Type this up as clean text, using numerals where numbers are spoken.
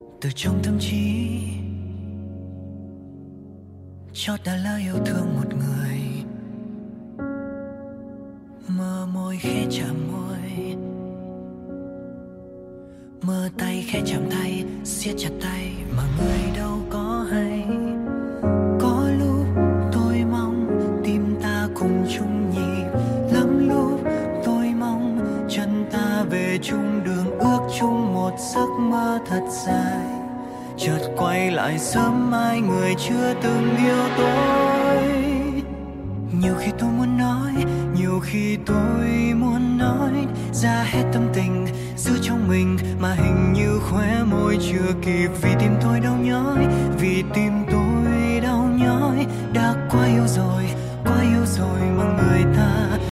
từ trong tâm trí chót đã lỡ yêu thương một người. Mơ môi khẽ chạm môi, mơ tay khẽ chạm tay, siết chặt tay mà người đâu có hay. Có lúc tôi mong tim ta cùng chung nhịp, lắm lúc tôi mong chân ta về chung đường, ước chung một giấc mơ thật dài. Chợt quay lại sớm mai người chưa từng yêu tôi. Nhiều khi tôi muốn nói, nhiều khi tôi muốn nói ra hết tâm tình giữ trong mình, mà hình như khóe môi chưa kịp, vì tim tôi đau nhói, vì tim tôi